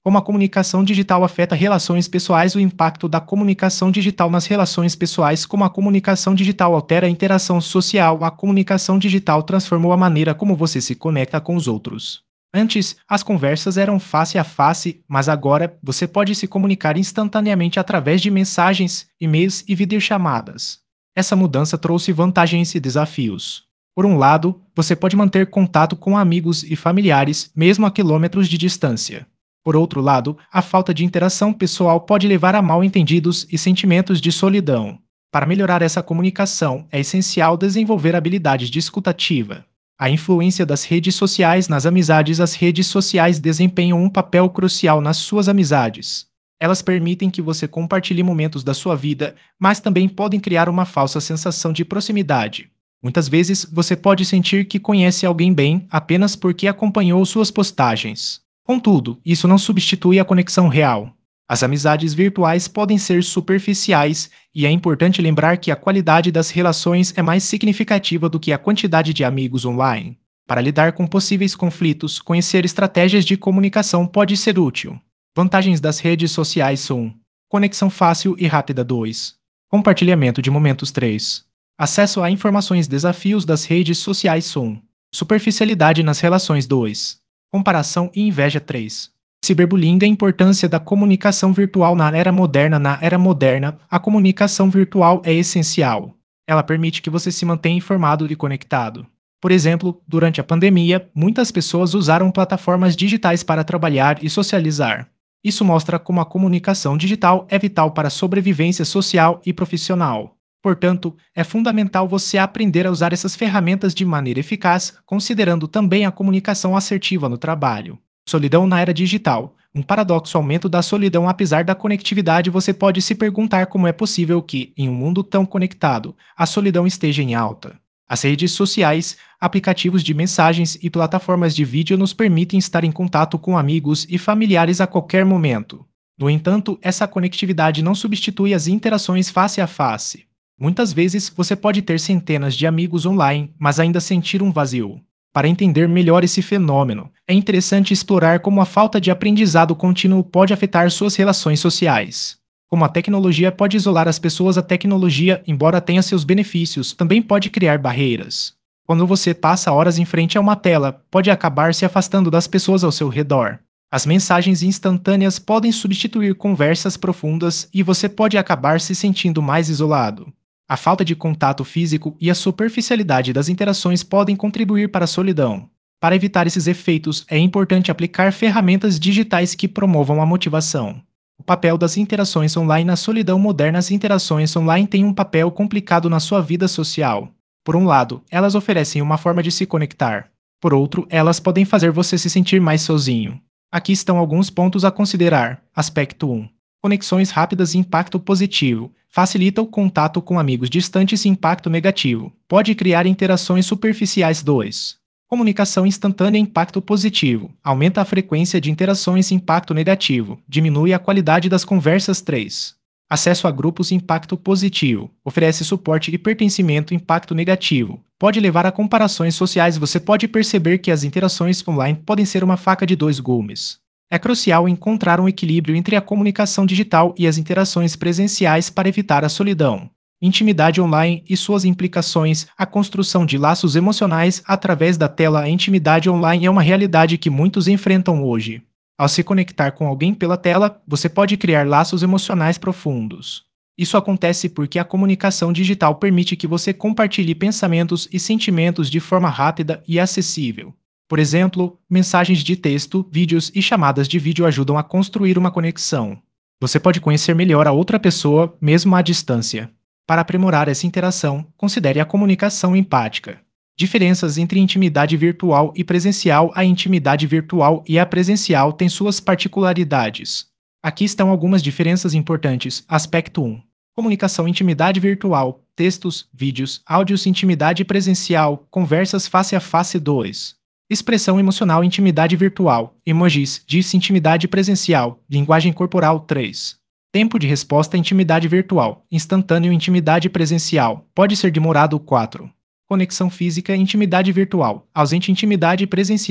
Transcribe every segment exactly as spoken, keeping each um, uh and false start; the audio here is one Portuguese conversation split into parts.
Como a comunicação digital afeta relações pessoais, o impacto da comunicação digital nas relações pessoais. Como a comunicação digital altera a interação social, a comunicação digital transformou a maneira como você se conecta com os outros. Antes, as conversas eram face a face, mas agora você pode se comunicar instantaneamente através de mensagens, e-mails e videochamadas. Essa mudança trouxe vantagens e desafios. Por um lado, você pode manter contato com amigos e familiares, mesmo a quilômetros de distância. Por outro lado, a falta de interação pessoal pode levar a mal-entendidos e sentimentos de solidão. Para melhorar essa comunicação, é essencial desenvolver habilidades de escuta ativa. A influência das redes sociais nas amizades. As redes sociais desempenham um papel crucial nas suas amizades. Elas permitem que você compartilhe momentos da sua vida, mas também podem criar uma falsa sensação de proximidade. Muitas vezes, você pode sentir que conhece alguém bem apenas porque acompanhou suas postagens. Contudo, isso não substitui a conexão real. As amizades virtuais podem ser superficiais, e é importante lembrar que a qualidade das relações é mais significativa do que a quantidade de amigos online. Para lidar com possíveis conflitos, conhecer estratégias de comunicação pode ser útil. Vantagens das redes sociais. um. Conexão fácil e rápida. dois. Compartilhamento de momentos. três. Acesso a informações. Desafios das redes sociais. um. Superficialidade nas relações. dois. Comparação e inveja. três. Ciberbullying. A importância da comunicação virtual na era moderna. Na era moderna, a comunicação virtual é essencial. Ela permite que você se mantenha informado e conectado. Por exemplo, durante a pandemia, muitas pessoas usaram plataformas digitais para trabalhar e socializar. Isso mostra como a comunicação digital é vital para a sobrevivência social e profissional. Portanto, é fundamental você aprender a usar essas ferramentas de maneira eficaz, considerando também a comunicação assertiva no trabalho. Solidão na era digital. Um paradoxo. Aumento da solidão. Apesar da conectividade, você pode se perguntar como é possível que, em um mundo tão conectado, a solidão esteja em alta. As redes sociais, aplicativos de mensagens e plataformas de vídeo nos permitem estar em contato com amigos e familiares a qualquer momento. No entanto, essa conectividade não substitui as interações face a face. Muitas vezes, você pode ter centenas de amigos online, mas ainda sentir um vazio. Para entender melhor esse fenômeno, é interessante explorar como a falta de aprendizado contínuo pode afetar suas relações sociais. Como a tecnologia pode isolar as pessoas, a tecnologia, embora tenha seus benefícios, também pode criar barreiras. Quando você passa horas em frente a uma tela, pode acabar se afastando das pessoas ao seu redor. As mensagens instantâneas podem substituir conversas profundas e você pode acabar se sentindo mais isolado. A falta de contato físico e a superficialidade das interações podem contribuir para a solidão. Para evitar esses efeitos, é importante aplicar ferramentas digitais que promovam a motivação. O papel das interações online na solidão moderna. As interações online têm um papel complicado na sua vida social. Por um lado, elas oferecem uma forma de se conectar. Por outro, elas podem fazer você se sentir mais sozinho. Aqui estão alguns pontos a considerar. Aspecto um. Conexões rápidas e impacto positivo. Facilita o contato com amigos distantes e impacto negativo. Pode criar interações superficiais. dois. Comunicação instantânea. Impacto positivo. Aumenta a frequência de interações. Impacto negativo. Diminui a qualidade das conversas. três. Acesso a grupos. Impacto positivo. Oferece suporte e pertencimento. Impacto negativo. Pode levar a comparações sociais. Você pode perceber que as interações online podem ser uma faca de dois gumes. É crucial encontrar um equilíbrio entre a comunicação digital e as interações presenciais para evitar a solidão. Intimidade online e suas implicações. A construção de laços emocionais através da tela. A intimidade online é uma realidade que muitos enfrentam hoje. Ao se conectar com alguém pela tela, você pode criar laços emocionais profundos. Isso acontece porque a comunicação digital permite que você compartilhe pensamentos e sentimentos de forma rápida e acessível. Por exemplo, mensagens de texto, vídeos e chamadas de vídeo ajudam a construir uma conexão. Você pode conhecer melhor a outra pessoa, mesmo à distância. Para aprimorar essa interação, considere a comunicação empática. Diferenças entre intimidade virtual e presencial. A intimidade virtual e a presencial têm suas particularidades. Aqui estão algumas diferenças importantes. Aspecto um. Comunicação. Intimidade virtual. Textos, vídeos, áudios. Intimidade presencial. Conversas face a face. dois. Expressão emocional. Intimidade virtual. Emojis. Diz. Intimidade presencial. Linguagem corporal. três. Tempo de resposta. Intimidade virtual. Instantâneo. Intimidade presencial. Pode ser demorado. quatro. Conexão física. Intimidade virtual. Ausente. Intimidade presencial.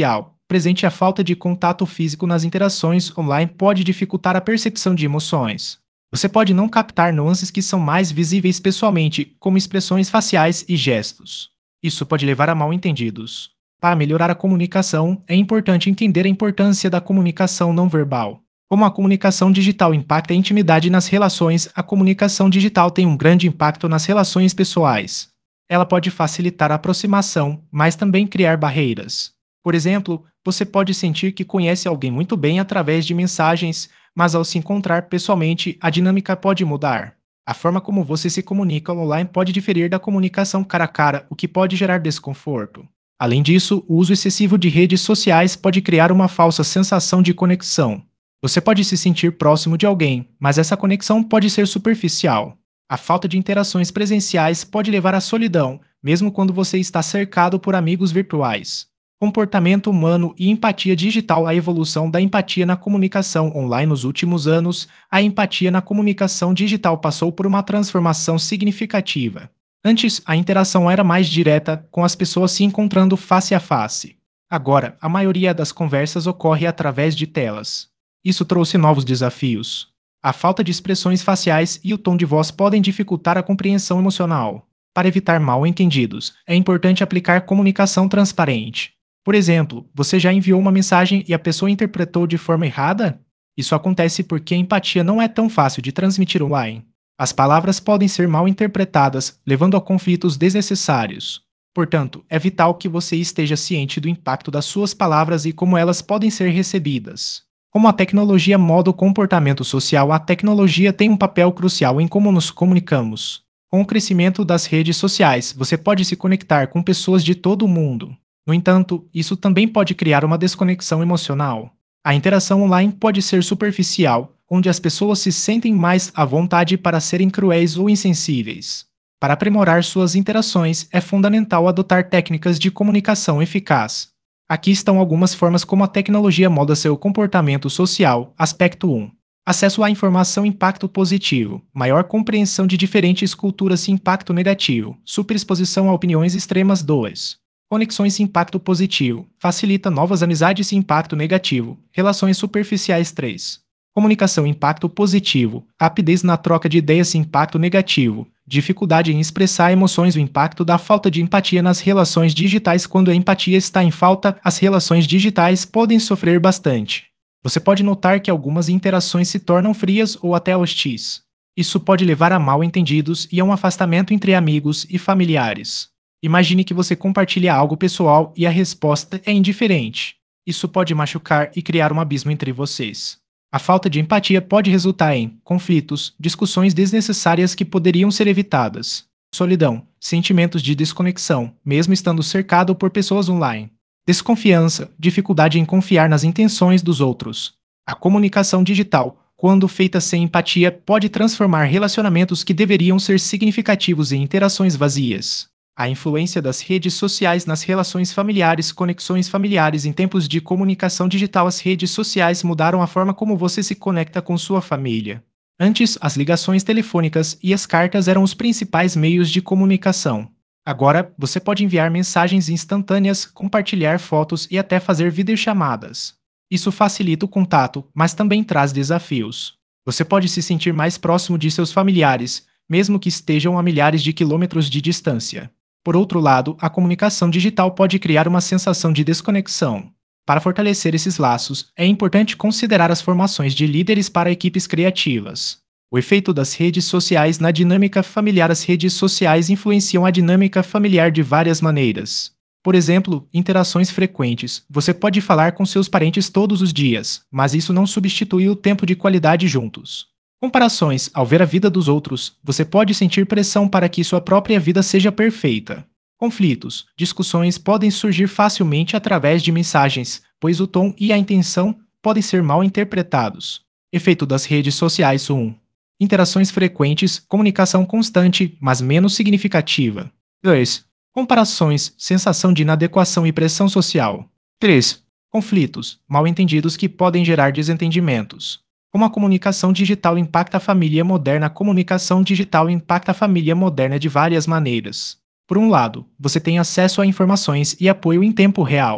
presente, a falta de contato físico nas interações online pode dificultar a percepção de emoções. Você pode não captar nuances que são mais visíveis pessoalmente, como expressões faciais e gestos. Isso pode levar a mal-entendidos. Para melhorar a comunicação, é importante entender a importância da comunicação não verbal. Como a comunicação digital impacta a intimidade nas relações, a comunicação digital tem um grande impacto nas relações pessoais. Ela pode facilitar a aproximação, mas também criar barreiras. Por exemplo, você pode sentir que conhece alguém muito bem através de mensagens, mas ao se encontrar pessoalmente, a dinâmica pode mudar. A forma como você se comunica online pode diferir da comunicação cara a cara, o que pode gerar desconforto. Além disso, o uso excessivo de redes sociais pode criar uma falsa sensação de conexão. Você pode se sentir próximo de alguém, mas essa conexão pode ser superficial. A falta de interações presenciais pode levar à solidão, mesmo quando você está cercado por amigos virtuais. Comportamento humano e empatia digital. A evolução da empatia na comunicação online. Nos últimos anos, a empatia na comunicação digital passou por uma transformação significativa. Antes, a interação era mais direta, com as pessoas se encontrando face a face. Agora, a maioria das conversas ocorre através de telas. Isso trouxe novos desafios. A falta de expressões faciais e o tom de voz podem dificultar a compreensão emocional. Para evitar mal-entendidos, é importante aplicar comunicação transparente. Por exemplo, você já enviou uma mensagem e a pessoa interpretou de forma errada? Isso acontece porque a empatia não é tão fácil de transmitir online. As palavras podem ser mal interpretadas, levando a conflitos desnecessários. Portanto, é vital que você esteja ciente do impacto das suas palavras e como elas podem ser recebidas. Como a tecnologia molda o comportamento social, a tecnologia tem um papel crucial em como nos comunicamos. Com o crescimento das redes sociais, você pode se conectar com pessoas de todo o mundo. No entanto, isso também pode criar uma desconexão emocional. A interação online pode ser superficial, onde as pessoas se sentem mais à vontade para serem cruéis ou insensíveis. Para aprimorar suas interações, é fundamental adotar técnicas de comunicação eficaz. Aqui estão algumas formas como a tecnologia molda seu comportamento social. Aspecto um. Acesso à informação. Impacto positivo. Maior compreensão de diferentes culturas. Impacto negativo. Superexposição a opiniões extremas. dois. Conexões. Impacto positivo. Facilita novas amizades. Impacto negativo. Relações superficiais. três. Comunicação. Impacto positivo. Rapidez na troca de ideias. Impacto negativo. Dificuldade em expressar emoções. O impacto da falta de empatia nas relações digitais. Quando a empatia está em falta, as relações digitais podem sofrer bastante. Você pode notar que algumas interações se tornam frias ou até hostis. Isso pode levar a mal-entendidos e a um afastamento entre amigos e familiares. Imagine que você compartilha algo pessoal e a resposta é indiferente. Isso pode machucar e criar um abismo entre vocês. A falta de empatia pode resultar em conflitos, discussões desnecessárias que poderiam ser evitadas, solidão, sentimentos de desconexão, mesmo estando cercado por pessoas online, desconfiança, dificuldade em confiar nas intenções dos outros. A comunicação digital, quando feita sem empatia, pode transformar relacionamentos que deveriam ser significativos em interações vazias. A influência das redes sociais nas relações familiares. Conexões familiares. Em tempos de comunicação digital, as redes sociais mudaram a forma como você se conecta com sua família. Antes, as ligações telefônicas e as cartas eram os principais meios de comunicação. Agora, você pode enviar mensagens instantâneas, compartilhar fotos e até fazer videochamadas. Isso facilita o contato, mas também traz desafios. Você pode se sentir mais próximo de seus familiares, mesmo que estejam a milhares de quilômetros de distância. Por outro lado, a comunicação digital pode criar uma sensação de desconexão. Para fortalecer esses laços, é importante considerar as formações de líderes para equipes criativas. O efeito das redes sociais na dinâmica familiar. As redes sociais influenciam a dinâmica familiar de várias maneiras. Por exemplo, interações frequentes. Você pode falar com seus parentes todos os dias, mas isso não substitui o tempo de qualidade juntos. Comparações. Ao ver a vida dos outros, você pode sentir pressão para que sua própria vida seja perfeita. Conflitos. Discussões podem surgir facilmente através de mensagens, pois o tom e a intenção podem ser mal interpretados. Efeito das redes sociais. um. Interações frequentes, comunicação constante, mas menos significativa. dois. Comparações, sensação de inadequação e pressão social. três. Conflitos, mal-entendidos que podem gerar desentendimentos. Como a comunicação digital impacta a família moderna. A comunicação digital impacta a família moderna de várias maneiras. Por um lado, você tem acesso a informações e apoio em tempo real.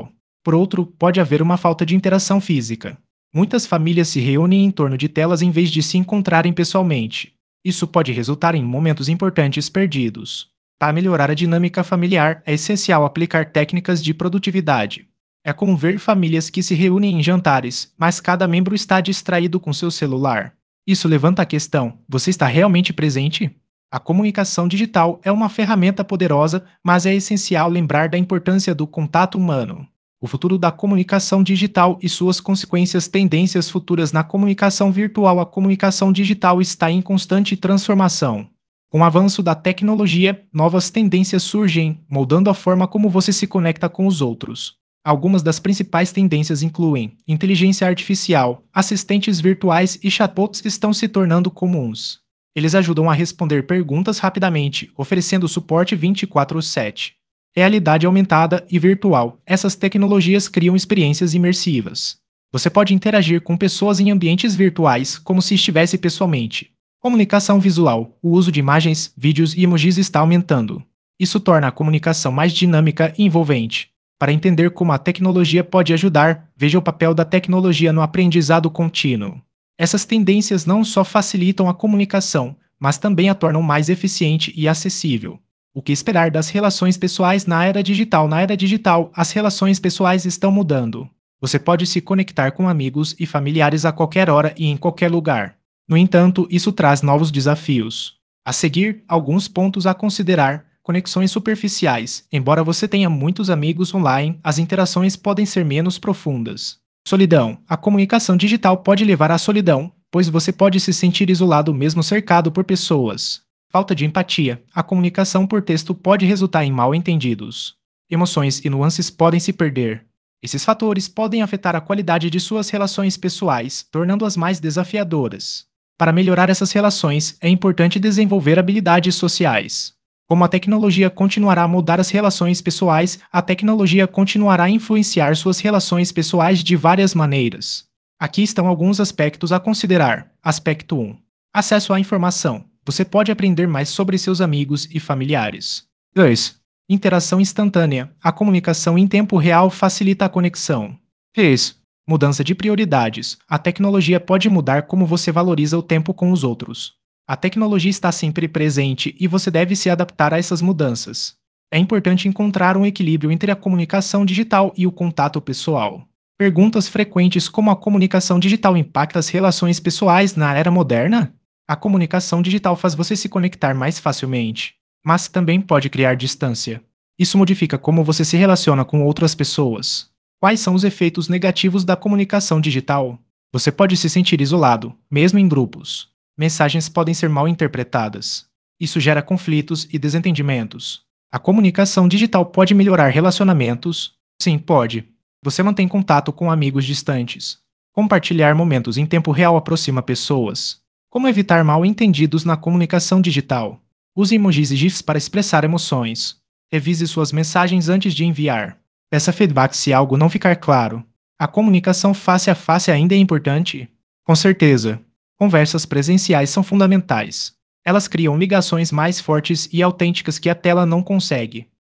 Por outro, pode haver uma falta de interação física. Muitas famílias se reúnem em torno de telas em vez de se encontrarem pessoalmente. Isso pode resultar em momentos importantes perdidos. Para melhorar a dinâmica familiar, é essencial aplicar técnicas de produtividade. É comum ver famílias que se reúnem em jantares, mas cada membro está distraído com seu celular. Isso levanta a questão: você está realmente presente? A comunicação digital é uma ferramenta poderosa, mas é essencial lembrar da importância do contato humano. O futuro da comunicação digital e suas consequências tendências futuras na comunicação virtual. A comunicação digital está em constante transformação. Com o avanço da tecnologia, novas tendências surgem, moldando a forma como você se conecta com os outros. Algumas das principais tendências incluem inteligência artificial, assistentes virtuais e chatbots estão se tornando comuns. Eles ajudam a responder perguntas rapidamente, oferecendo suporte vinte e quatro por sete. Realidade aumentada e virtual. Essas tecnologias criam experiências imersivas. Você pode interagir com pessoas em ambientes virtuais como se estivesse pessoalmente. Comunicação visual. O uso de imagens, vídeos e emojis está aumentando. Isso torna a comunicação mais dinâmica e envolvente. Para entender como a tecnologia pode ajudar, veja o papel da tecnologia no aprendizado contínuo. Essas tendências não só facilitam a comunicação, mas também a tornam mais eficiente e acessível. O que esperar das relações pessoais na era digital? Na era digital, as relações pessoais estão mudando. Você pode se conectar com amigos e familiares a qualquer hora e em qualquer lugar. No entanto, isso traz novos desafios. A seguir, alguns pontos a considerar. Conexões superficiais. Embora você tenha muitos amigos online, as interações podem ser menos profundas. Solidão. A comunicação digital pode levar à solidão, pois você pode se sentir isolado mesmo cercado por pessoas. Falta de empatia. A comunicação por texto pode resultar em mal-entendidos. Emoções e nuances podem se perder. Esses fatores podem afetar a qualidade de suas relações pessoais, tornando-as mais desafiadoras. Para melhorar essas relações, é importante desenvolver habilidades sociais. Como a tecnologia continuará a mudar as relações pessoais, a tecnologia continuará a influenciar suas relações pessoais de várias maneiras. Aqui estão alguns aspectos a considerar. Aspecto um. Acesso à informação. Você pode aprender mais sobre seus amigos e familiares. dois. Interação instantânea. A comunicação em tempo real facilita a conexão. três. Mudança de prioridades. A tecnologia pode mudar como você valoriza o tempo com os outros. A tecnologia está sempre presente e você deve se adaptar a essas mudanças. É importante encontrar um equilíbrio entre a comunicação digital e o contato pessoal. Perguntas frequentes: como a comunicação digital impacta as relações pessoais na era moderna? A comunicação digital faz você se conectar mais facilmente, mas também pode criar distância. Isso modifica como você se relaciona com outras pessoas. Quais são os efeitos negativos da comunicação digital? Você pode se sentir isolado, mesmo em grupos. Mensagens podem ser mal interpretadas. Isso gera conflitos e desentendimentos. A comunicação digital pode melhorar relacionamentos? Sim, pode. Você mantém contato com amigos distantes. Compartilhar momentos em tempo real aproxima pessoas. Como evitar mal-entendidos na comunicação digital? Use emojis e GIFs para expressar emoções. Revise suas mensagens antes de enviar. Peça feedback se algo não ficar claro. A comunicação face a face ainda é importante? Com certeza. Conversas presenciais são fundamentais. Elas criam ligações mais fortes e autênticas que a tela não consegue.